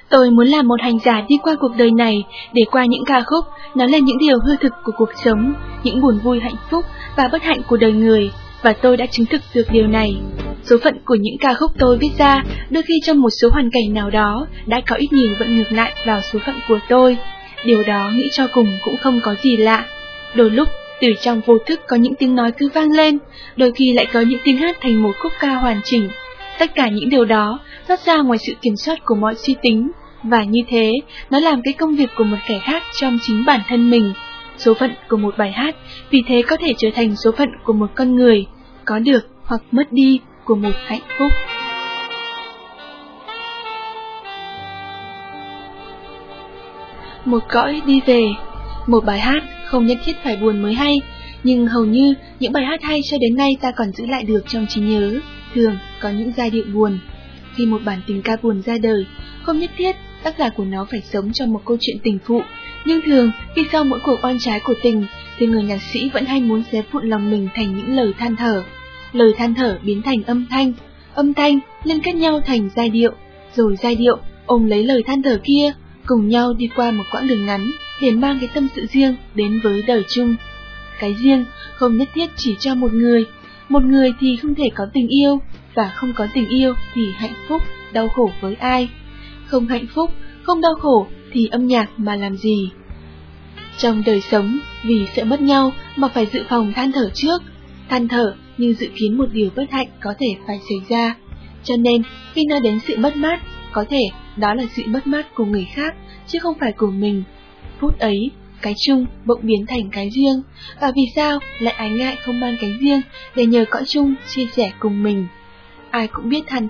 Tôi muốn làm một hành giả đi qua cuộc đời này, để qua những ca khúc, nói lên những điều hư thực của cuộc sống, những buồn vui hạnh phúc và bất hạnh của đời người, và tôi đã chứng thực được điều này. Số phận của những ca khúc tôi viết ra, đôi khi trong một số hoàn cảnh nào đó, đã có ít nhiều vận ngược lại vào số phận của tôi. Điều đó nghĩ cho cùng cũng không có gì lạ. Đôi lúc, từ trong vô thức có những tiếng nói cứ vang lên, đôi khi lại có những tiếng hát thành một khúc ca hoàn chỉnh. Tất cả những điều đó thoát ra ngoài sự kiểm soát của mọi suy tính, và như thế, nó làm cái công việc của một kẻ khác trong chính bản thân mình. Số phận của một bài hát vì thế có thể trở thành số phận của một con người, có được hoặc mất đi của một hạnh phúc. Một cõi đi về. Một bài hát không nhất thiết phải buồn mới hay, nhưng hầu như những bài hát hay cho đến nay ta còn giữ lại được trong trí nhớ, thường có những giai điệu buồn. Khi một bản tình ca buồn ra đời, không nhất thiết tác giả của nó phải sống trong một câu chuyện tình phụ, nhưng thường khi sau mỗi cuộc oan trái của tình, thì người nhạc sĩ vẫn hay muốn xé vụn lòng mình thành những lời than thở. Lời than thở biến thành âm thanh liên kết nhau thành giai điệu, rồi giai điệu ôm lấy lời than thở kia, cùng nhau đi qua một quãng đường ngắn để mang cái tâm sự riêng đến với đời chung. Cái riêng không nhất thiết chỉ cho một người thì không thể có tình yêu, và không có tình yêu thì hạnh phúc, đau khổ với ai? Không hạnh phúc, không đau khổ thì âm nhạc mà làm gì? Trong đời sống, vì sợ mất nhau mà phải dự phòng than thở trước, than thở nhưng dự kiến một điều bất hạnh có thể phải xảy ra. Cho nên, khi nói đến sự mất mát, có thể đó là sự mất mát của người khác, chứ không phải của mình. Phút ấy, cái chung bỗng biến thành cái riêng, và vì sao lại ái ngại không mang cái riêng để nhờ cõi chung chia sẻ cùng mình? Ai cũng biết than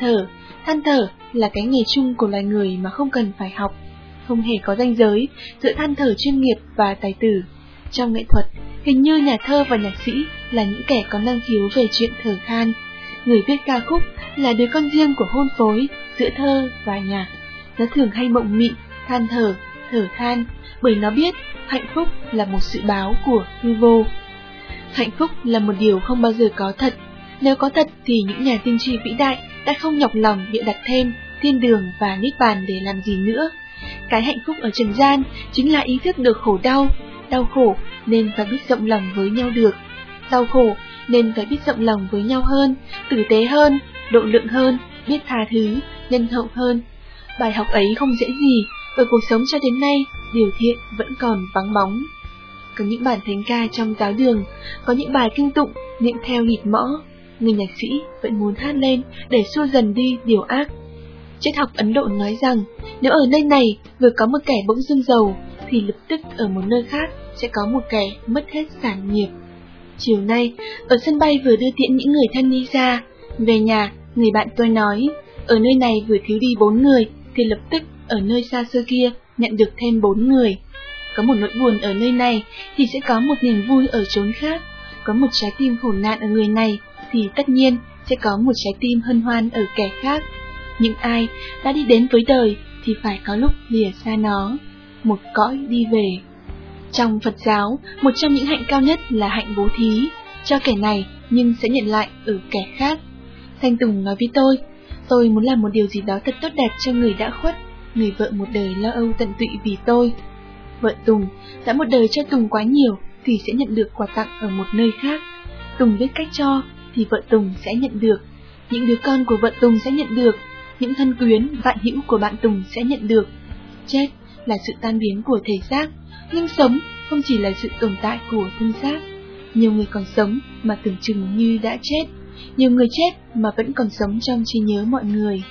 thở là cái nghề chung của loài người mà không cần phải học, không hề có ranh giới giữa than thở chuyên nghiệp và tài tử. Trong nghệ thuật, hình như nhà thơ và nhạc sĩ là những kẻ có năng khiếu về chuyện thở than. Người viết ca khúc là đứa con riêng của hôn phối giữa thơ và nhạc. Nó thường hay mộng mị, than thở than, bởi nó biết hạnh phúc là một sự báo của hư vô. Hạnh phúc là một điều không bao giờ có thật. Nếu có thật thì những nhà tiên tri vĩ đại đã không nhọc lòng bịa đặt thêm thiên đường và niết bàn để làm gì nữa. Cái hạnh phúc ở trần gian chính là ý thức được khổ đau. Đau khổ nên phải biết rộng lòng với nhau được. Đau khổ nên phải biết rộng lòng với nhau hơn, tử tế hơn, độ lượng hơn, biết tha thứ, nhân hậu hơn. Bài học ấy không dễ gì, bởi cuộc sống cho đến nay, điều thiện vẫn còn vắng bóng. Có những bản thánh ca trong giáo đường, có những bài kinh tụng niệm theo nhịp mõ, người nhạc sĩ vẫn muốn hát lên để xua dần đi điều ác. Triết học Ấn Độ nói rằng, nếu ở nơi này vừa có một kẻ bỗng dưng giàu, thì lập tức ở một nơi khác sẽ có một kẻ mất hết sản nghiệp. Chiều nay, ở sân bay vừa đưa tiễn những người thân đi ra, về nhà, người bạn tôi nói, ở nơi này vừa thiếu đi 4 người, thì lập tức ở nơi xa xưa kia nhận được thêm 4 người. Có một nỗi buồn ở nơi này thì sẽ có một niềm vui ở chốn khác. Có một trái tim khổ nạn ở người này thì tất nhiên sẽ có một trái tim hân hoan ở kẻ khác. Những ai đã đi đến với đời thì phải có lúc lìa xa nó. Một cõi đi về. Trong Phật giáo, một trong những hạnh cao nhất là hạnh bố thí, cho kẻ này nhưng sẽ nhận lại ở kẻ khác. Thanh Tùng nói với tôi muốn làm một điều gì đó thật tốt đẹp cho người đã khuất, người vợ một đời lo âu tận tụy vì tôi. Vợ Tùng đã một đời cho Tùng quá nhiều thì sẽ nhận được quà tặng ở một nơi khác. Tùng biết cách cho thì vợ Tùng sẽ nhận được, những đứa con của vợ Tùng sẽ nhận được, những thân quyến, bạn hữu của bạn Tùng sẽ nhận được. Chết là sự tan biến của thể xác, nhưng sống không chỉ là sự tồn tại của thân xác. Nhiều người còn sống mà tưởng chừng như đã chết, nhiều người chết mà vẫn còn sống trong trí nhớ mọi người.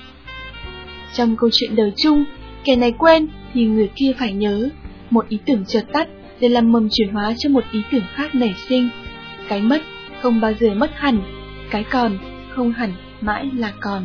Trong câu chuyện đời chung, kẻ này quên thì người kia phải nhớ. Một ý tưởng chợt tắt để làm mầm chuyển hóa cho một ý tưởng khác nảy sinh. Cái mất không bao giờ mất hẳn, cái còn không hẳn mãi là còn.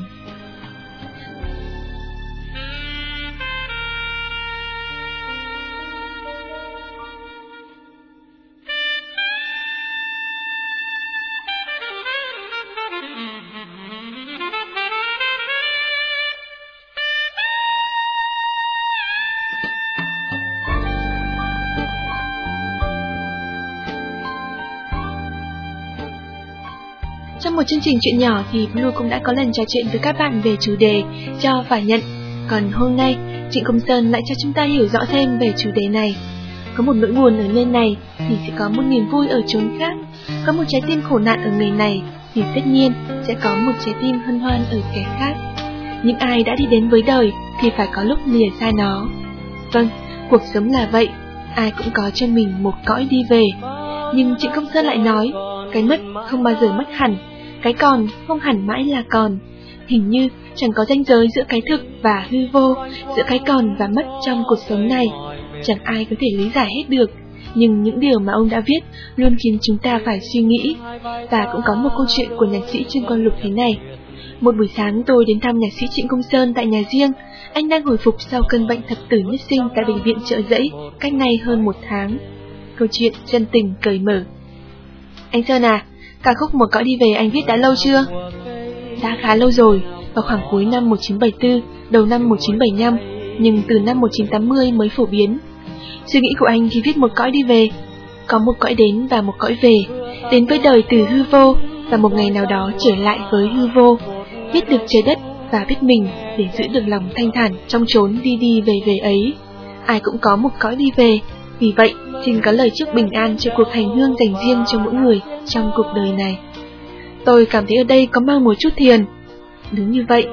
Trong một chương trình chuyện nhỏ thì Blue cũng đã có lần trò chuyện với các bạn về chủ đề cho và nhận. Còn hôm nay, Trịnh Công Sơn lại cho chúng ta hiểu rõ thêm về chủ đề này. Có một nỗi buồn ở nơi này thì sẽ có một niềm vui ở chốn khác. Có một trái tim khổ nạn ở người này thì tất nhiên sẽ có một trái tim hân hoan ở kẻ khác. Những ai đã đi đến với đời thì phải có lúc lìa xa nó. Vâng, cuộc sống là vậy, ai cũng có cho mình một cõi đi về. Nhưng Trịnh Công Sơn lại nói, cái mất không bao giờ mất hẳn, cái còn không hẳn mãi là còn. Hình như chẳng có ranh giới giữa cái thực và hư vô, giữa cái còn và mất trong cuộc sống này. Chẳng ai có thể lý giải hết được, nhưng những điều mà ông đã viết luôn khiến chúng ta phải suy nghĩ. Và cũng có một câu chuyện của nhạc sĩ Trương Quang Lục thế này. Một buổi sáng tôi đến thăm nhạc sĩ Trịnh Công Sơn tại nhà riêng. Anh đang hồi phục sau cơn bệnh thập tử nhất sinh tại bệnh viện Chợ Giẫy cách nay hơn 1 tháng. Câu chuyện chân tình cởi mở. Anh Sơn à, ca khúc Một Cõi Đi Về anh viết đã lâu chưa? Đã khá lâu rồi, vào khoảng cuối năm 1974, đầu năm 1975, nhưng từ năm 1980 mới phổ biến. Suy nghĩ của anh khi viết Một Cõi Đi Về: có một cõi đến và một cõi về, đến với đời từ hư vô, và một ngày nào đó trở lại với hư vô, biết được trời đất và biết mình để giữ được lòng thanh thản trong chốn đi đi về về ấy. Ai cũng có một cõi đi về, vì vậy xin có lời chúc bình an cho cuộc hành hương dành riêng cho mỗi người trong cuộc đời này. Tôi cảm thấy ở đây có mang một chút thiền. Đúng như vậy.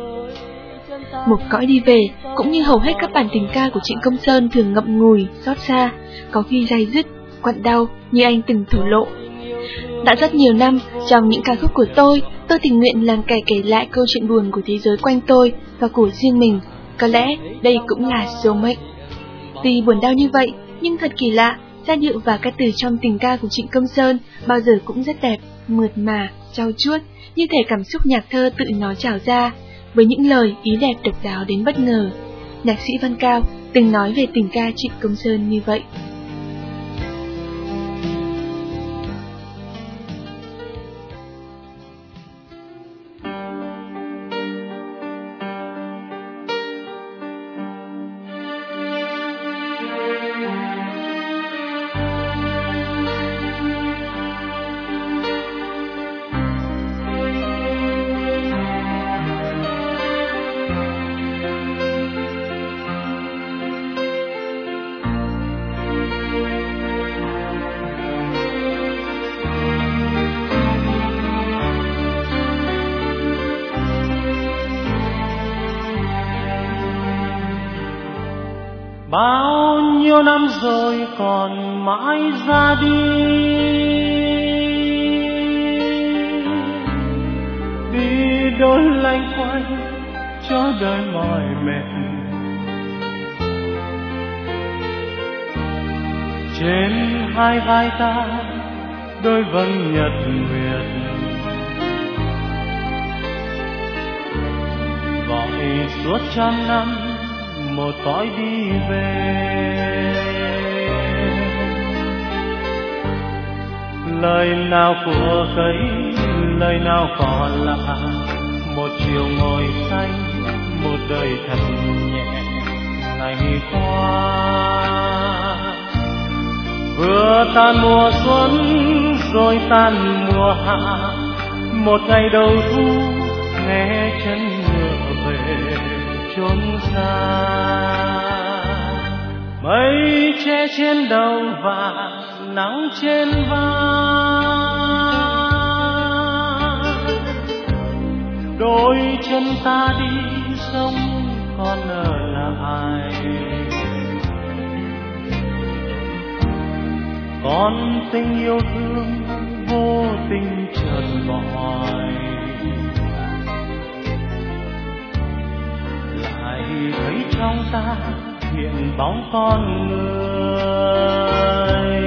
Một cõi đi về cũng như hầu hết các bản tình ca của Trịnh Công Sơn thường ngậm ngùi, xót xa, có khi day dứt, quặn đau như anh từng thổ lộ. Đã rất nhiều năm, trong những ca khúc của tôi tình nguyện làm kẻ kể lại câu chuyện buồn của thế giới quanh tôi và của riêng mình. Có lẽ đây cũng là số mệnh. Tuy buồn đau như vậy, nhưng thật kỳ lạ, giai điệu và ca từ trong tình ca của Trịnh Công Sơn bao giờ cũng rất đẹp, mượt mà, trau chuốt, như thể cảm xúc nhạc thơ tự nó trào ra, với những lời ý đẹp độc đáo đến bất ngờ. Nhạc sĩ Văn Cao từng nói về tình ca Trịnh Công Sơn như vậy. Bao nhiêu năm rồi còn mãi ra đi, đi đôi lanh quanh cho đời mỏi mệt. Trên hai vai ta đôi vầng nhật nguyệt, gọi suốt trăm năm một cõi đi về. Lời nào của cấy, lời nào còn lạ, một chiều ngồi xanh, một đời thật nhẹ. Ngày qua vừa tan mùa xuân rồi tan mùa hạ, một ngày đầu thu nghe chân ngựa về chốn xa. Mây che trên đầu và nắng trên vai, đôi chân ta đi sống còn ở lại. Còn tình yêu thương vô tình chợt gọi, lại thấy trong ta hiện bóng con người.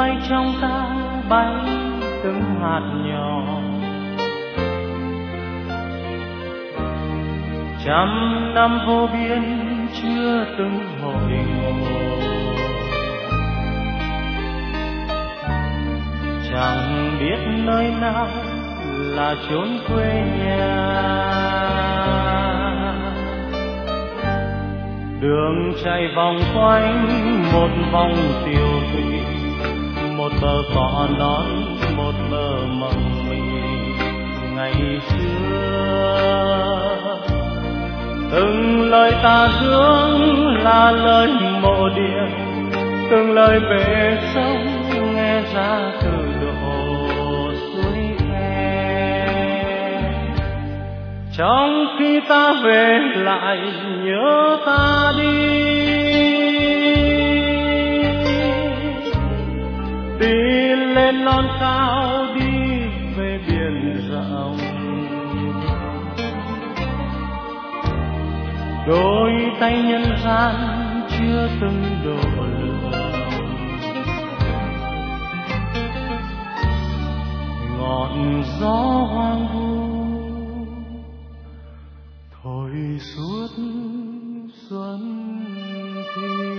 mây trong ta bay từng hạt nhỏ. Trăm năm vô biên chưa từng hồi ngộ, chẳng biết nơi nào là chốn quê nhà. Đường chạy vòng quanh một vòng tiêu thủy, một bờ cỏ non một bờ mộng mị. Ngày xưa từng lời ta dưỡng là lời mộ điện, từng lời về sông nghe ra từ độ suối khe. Trong khi ta về lại nhớ ta đi, đi lên non cao đi về biển rộng. Đôi tay nhân gian chưa từng đổ lửa, ngọn gió hoang vu thổi suốt xuân thì.